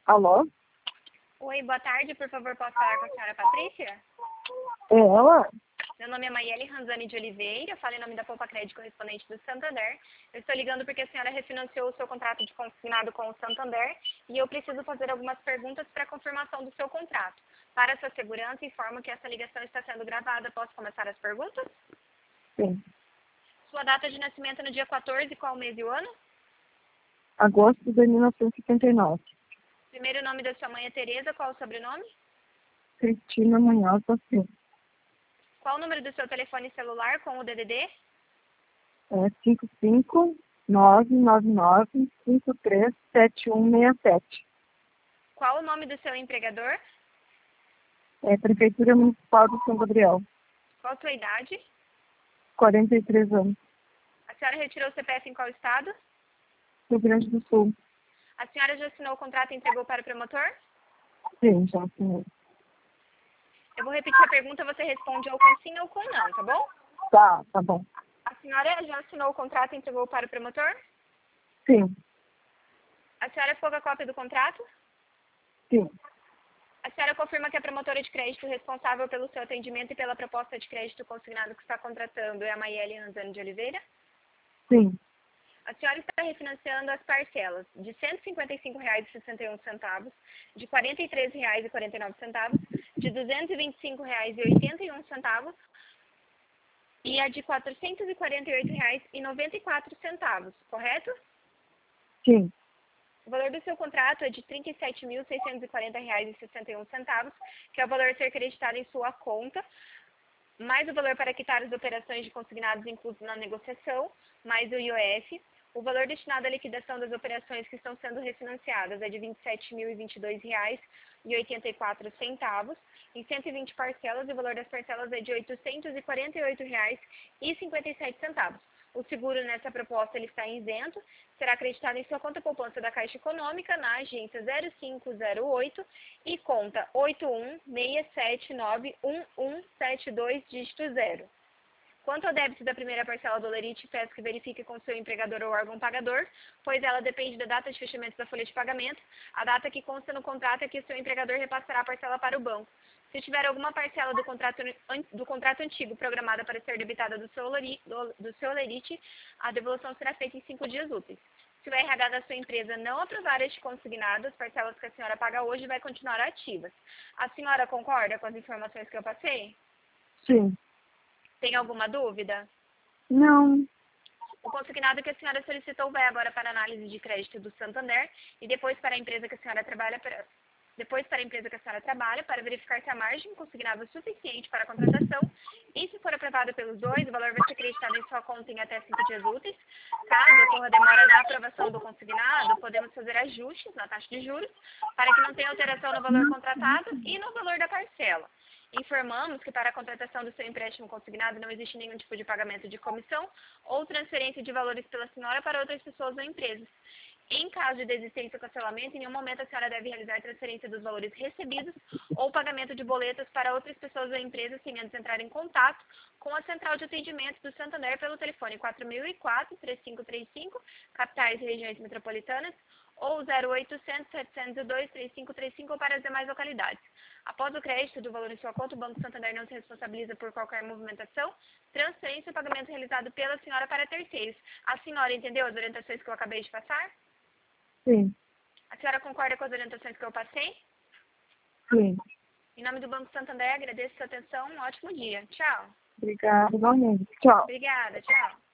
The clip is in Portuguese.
Alô? Oi, boa tarde. Por favor, posso falar com a senhora Patrícia? É ela? Meu nome é Maiele Ranzani de Oliveira. Eu falo em nome da Poupa Crédito correspondente do Santander. Eu estou ligando porque a senhora refinanciou o seu contrato de consignado com o Santander e eu preciso fazer algumas perguntas para confirmação do seu contrato. Para sua segurança, informo que essa ligação está sendo gravada. Posso começar as perguntas? Sim. Sua data de nascimento é no dia 14, qual o mês e o ano? Agosto de 1979. Primeiro nome da sua mãe é Tereza, qual o sobrenome? Cristina Munhoz da Silva. Qual o número do seu telefone celular com o DDD? É 55999537167. Qual o nome do seu empregador? É Prefeitura Municipal de São Gabriel. Qual a sua idade? 43 anos. A senhora retirou o CPF em qual estado? Rio Grande do Sul. A senhora já assinou o contrato e entregou para o promotor? Sim, já assinei. Eu vou repetir a pergunta, você responde ou com sim ou com não, tá bom? Tá bom. A senhora já assinou o contrato e entregou para o promotor? Sim, A senhora ficou com a cópia do contrato? sim, A senhora confirma que a promotora de crédito responsável pelo seu atendimento e pela proposta de crédito consignado que está contratando é a Maiele Ranzani de Oliveira? sim, A senhora está refinanciando as parcelas de R$ 155,61, de R$ 43,49, de R$ 225,81 e a de R$ 448,94, correto? sim, O valor do seu contrato é de R$ 37.640,61, que é o valor a ser creditado em sua conta, mais o valor para quitar as operações de consignados inclusos na negociação, mais o IOF. O valor destinado à liquidação das operações que estão sendo refinanciadas é de R$ 27.022,84, em 120 parcelas, e o valor das parcelas é de R$ 848,57. O seguro nessa proposta ele está isento, será acreditado em sua conta poupança da Caixa Econômica na agência 0508 e conta 8167911172, dígito 0. Quanto ao débito da primeira parcela do Olerite, peço que verifique com seu empregador ou órgão pagador, pois ela depende da data de fechamento da folha de pagamento. A data que consta no contrato é que o seu empregador repassará a parcela para o banco. Se tiver alguma parcela do contrato antigo programada para ser debitada do seu Olerite, a devolução será feita em 5 dias úteis. Se o RH da sua empresa não aprovar este consignado, as parcelas que a senhora paga hoje vai continuar ativas. A senhora concorda com as informações que eu passei? sim. Tem alguma dúvida? Não, O consignado que a senhora solicitou vai agora para análise de crédito do Santander e depois para a empresa que a senhora trabalha para verificar se a margem consignada é suficiente para a contratação e, se for aprovado pelos dois, o valor vai ser acreditado em sua conta em até 5 dias úteis. Caso ocorra demora na aprovação do consignado, podemos fazer ajustes na taxa de juros para que não tenha alteração no valor contratado e no valor da parcela. Informamos que para a contratação do seu empréstimo consignado não existe nenhum tipo de pagamento de comissão ou transferência de valores pela senhora para outras pessoas ou empresas. Em caso de desistência ou cancelamento, em nenhum momento a senhora deve realizar transferência dos valores recebidos ou pagamento de boletas para outras pessoas ou empresas sem antes entrar em contato com a Central de Atendimento do Santander pelo telefone 4004-3535, capitais e regiões metropolitanas, ou 0800-702-3535 para as demais localidades. Após o crédito do valor em sua conta, o Banco Santander não se responsabiliza por qualquer movimentação, transferência ou pagamento realizado pela senhora para terceiros. A senhora entendeu as orientações que eu acabei de passar? sim, A senhora concorda com as orientações que eu passei? sim. Em nome do Banco Santander, agradeço a sua atenção. Um ótimo dia. Tchau. Obrigada, igualmente. Tchau. Obrigada. Tchau.